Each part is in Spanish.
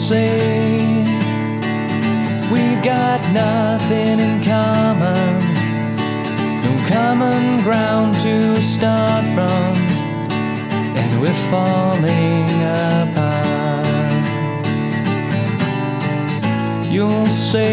say we've got nothing in common, no common ground to start from, and we're falling apart. You'll say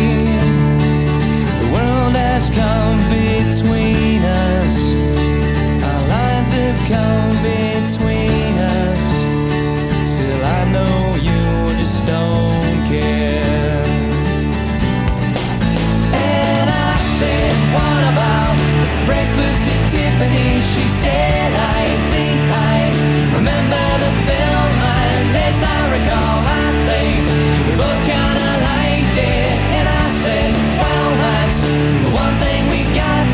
the world has come between us, our lives have come between us. Still I know you just don't care. And I said, what about breakfast at Tiffany's? She said, I think I remember the film, and as I recall, I think we both kinda liked it. And I said, well, that's the one thing we got.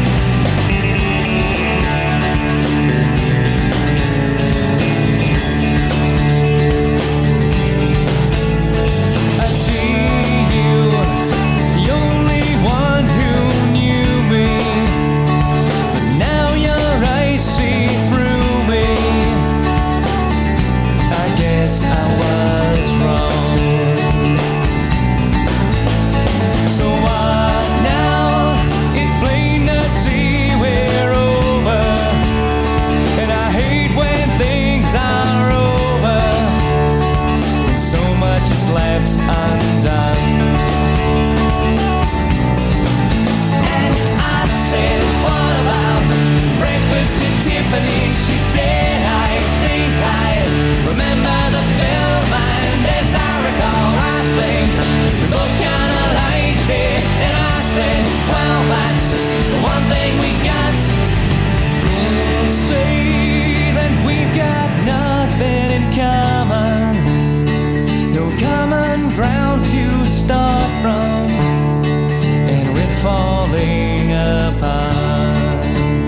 I see you, the only one who knew me, but now your eyes see through me. I guess I was wrong. So what now? It's plain to see we're over, and I hate when things are over, when so much is left undone. And I said, what about breakfast at Tiffany's? She said, I think I remember the film, and as I recall, I think we both kinda liked it. And I said, well, that's the one thing we got. Say that we've got nothing in common, no common ground to start from, and we're falling apart.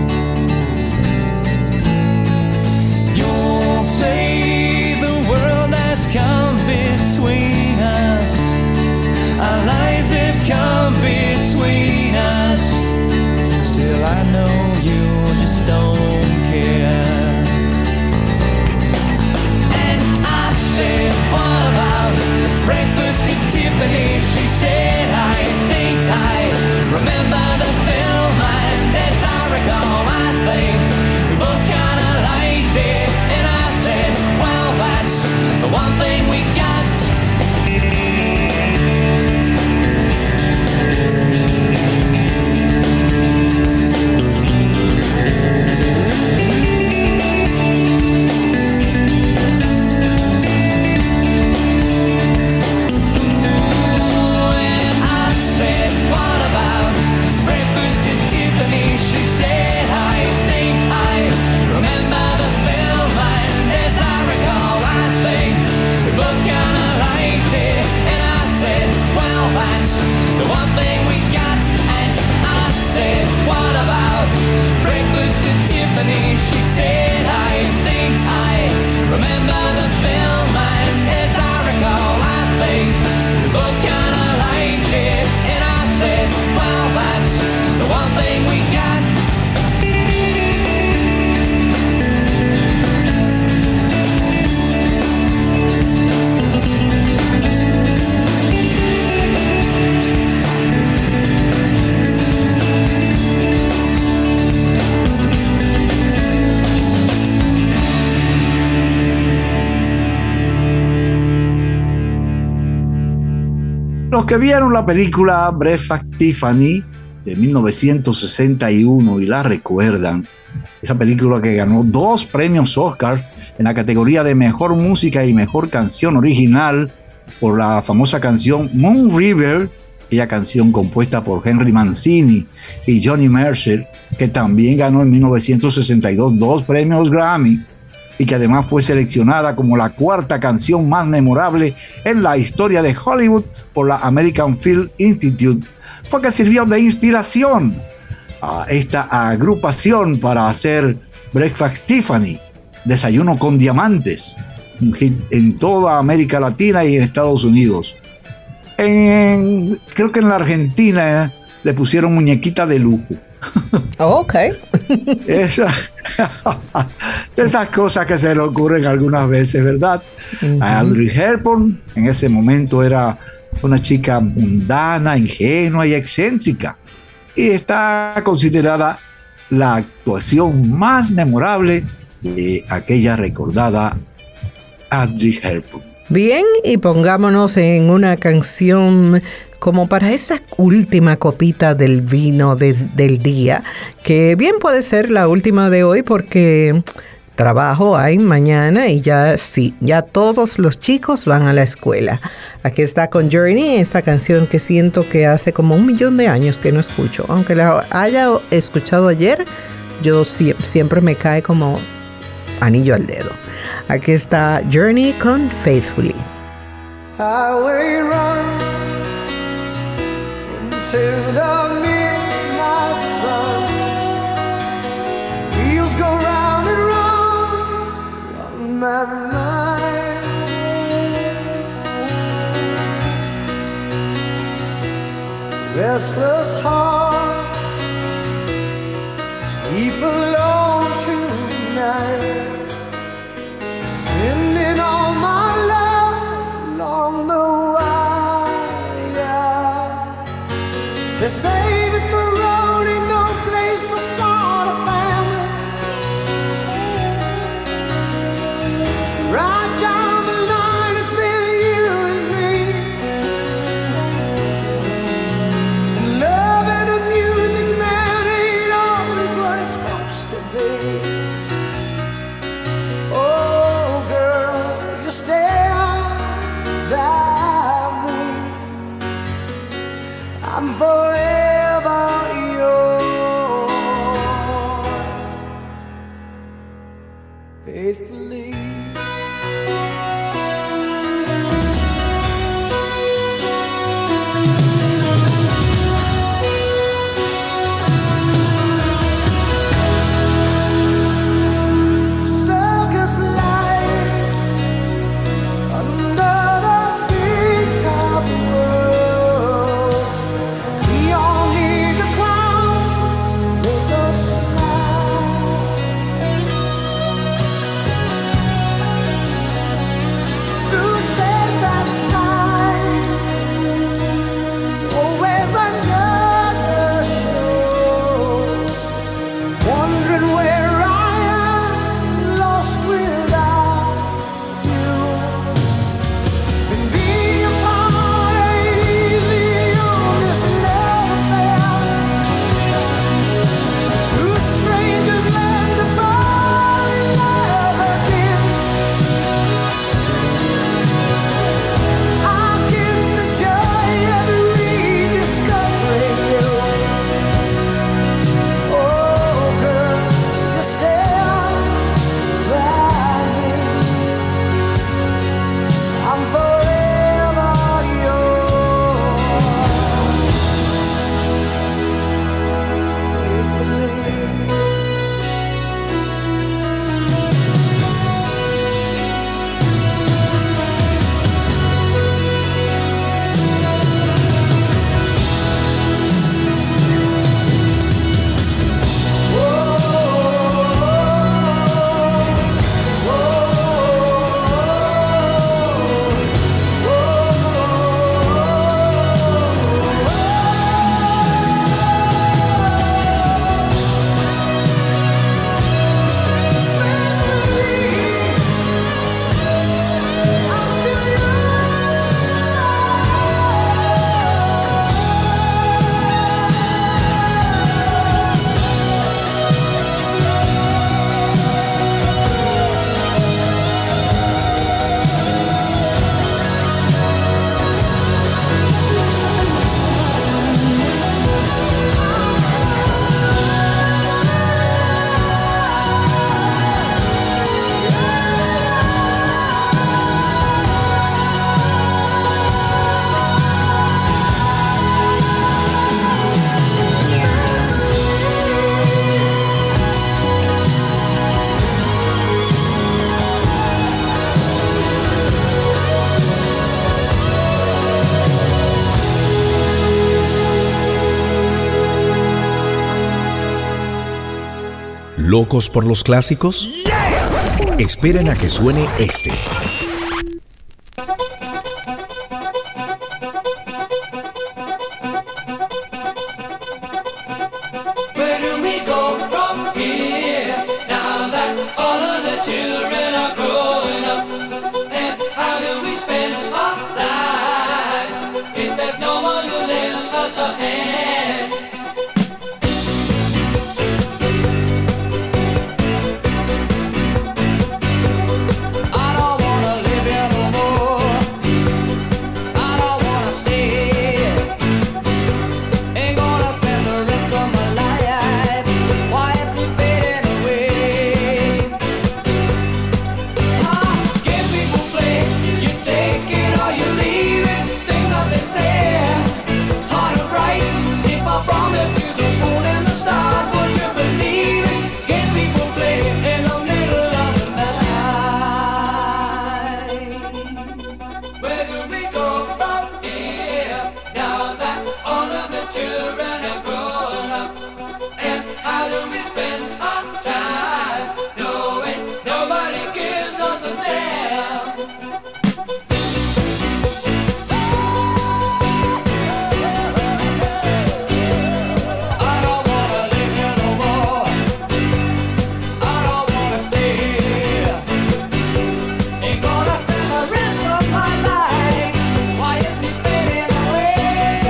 You'll say the world has come between us, our lives have come between us. Still I know you just don't care. And I said, what about breakfast at Tiffany's? She said, I think I remember the film, and as I recall, I think we both kinda liked it. And I said, well, that's the one thing we got. She said, I think I remember the film, and as I recall, I think we both kinda liked it. And I said, well, that's the one thing we got. And I said, what about breakfast at Tiffany's? She said, I think I remember the film, and as I recall, I think we both kinda liked it. And I said, well, that's the one thing we got. Los que vieron la película Breakfast at Tiffany de 1961 y la recuerdan, esa película que ganó 2 premios Oscar en la categoría de Mejor Música y Mejor Canción Original por la famosa canción Moon River, aquella canción compuesta por Henry Mancini y Johnny Mercer, que también ganó en 1962 2 premios Grammy y que además fue seleccionada como la 4ª canción más memorable en la historia de Hollywood por la American Film Institute. Fue que sirvió de inspiración a esta agrupación para hacer Breakfast at Tiffany, Desayuno con Diamantes, un hit en toda América Latina y en Estados Unidos. Creo que en la Argentina le pusieron Muñequita de Lujo. Oh, ok. De esas cosas que se le ocurren algunas veces, ¿verdad? Audrey Hepburn en ese momento era una chica mundana, ingenua y excéntrica. Y está considerada la actuación más memorable de aquella recordada Audrey Hepburn. Bien, y pongámonos en una canción como para esa última copita del vino del día, que bien puede ser la última de hoy porque trabajo hay mañana y ya todos los chicos van a la escuela. Aquí está con Journey, esta canción que siento que hace como 1,000,000 de años que no escucho. Aunque la haya escuchado ayer, yo siempre me cae como anillo al dedo. Aquí está Journey con Faithfully. Highway run into the midnight sun. Wheels go round and round on my mind. Restless hearts sleep alone tonight. Sending all my love along the wire. They say that the road ain't no place to start a family. Right down the line it's been you and me. And love and the music, man, ain't always what it's supposed to be. Stand by me. I'm forever yours, faithfully. ¿Locos por los clásicos? Esperen a que suene este. Where do we go from here now that all of the children are growing up? And how do we spend our lives if there's no one to lend us a hand? I don't wanna live here no more. I don't wanna stay here. Ain't gonna spend the rest of my life quietly fading away. Can people play? You take it or you leave it. Think that they say, hard or bright. If I promise you the moon and the stars, would you believe it? Can people play in the middle of the night? Where do we go from here now that all of the children have grown up? And how do we spend our time knowing nobody gives us a damn? I don't wanna live here no more. I don't wanna stay here. Ain't gonna spend the rest of my life quietly fading away.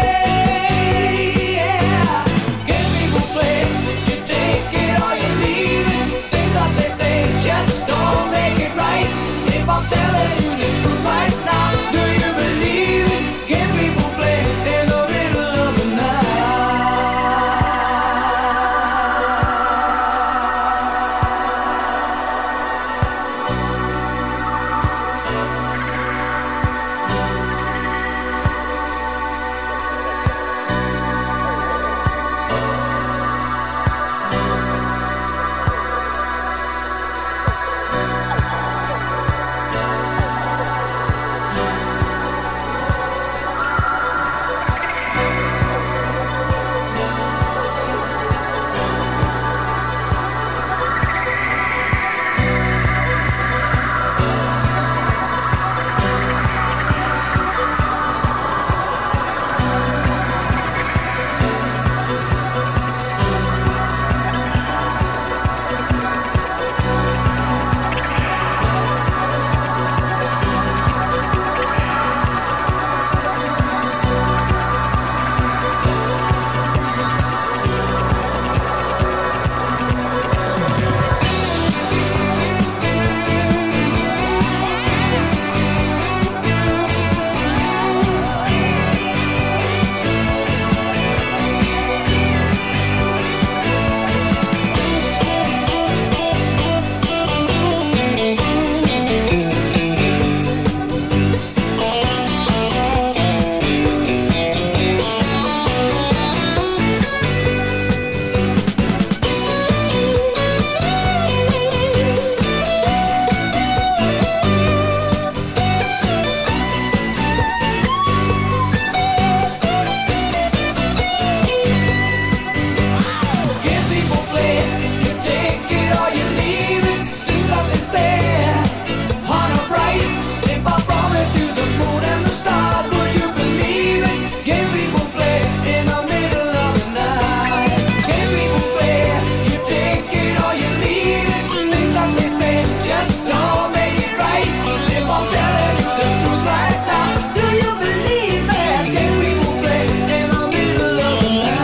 Yeah. Can people play? You take it or you leave it. Think that they say just don't make it right. If I'm telling you the truth right now, do you believe it? Can people play in the middle of the night? Can people play? You take it or you leave it. Things that they say, hard or bright. If I promise you the moon and the stars, would you believe it? Can people play in the middle of the night? Can people play? You take it or you leave it. Things that they say just don't make it right. If I'm telling you the truth right now, do you believe it? Can people play in the middle of the night?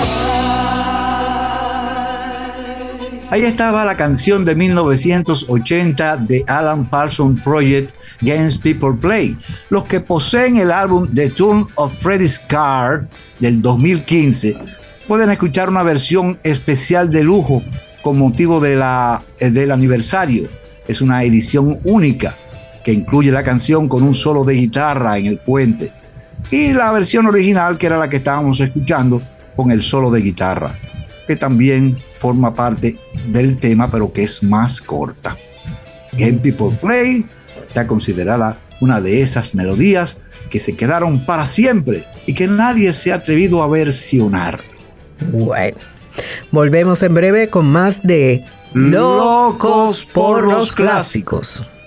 Ahí estaba la canción de 1980 de Alan Parsons Project, Games People Play. Los que poseen el álbum The Turn of Freddy's Card del 2015 pueden escuchar una versión especial de lujo con motivo del aniversario. Es una edición única que incluye la canción con un solo de guitarra en el puente y la versión original, que era la que estábamos escuchando, con el solo de guitarra, que también forma parte del tema, pero que es más corta. Game People Play está considerada una de esas melodías que se quedaron para siempre y que nadie se ha atrevido a versionar. Bueno, volvemos en breve con más de Locos por los clásicos.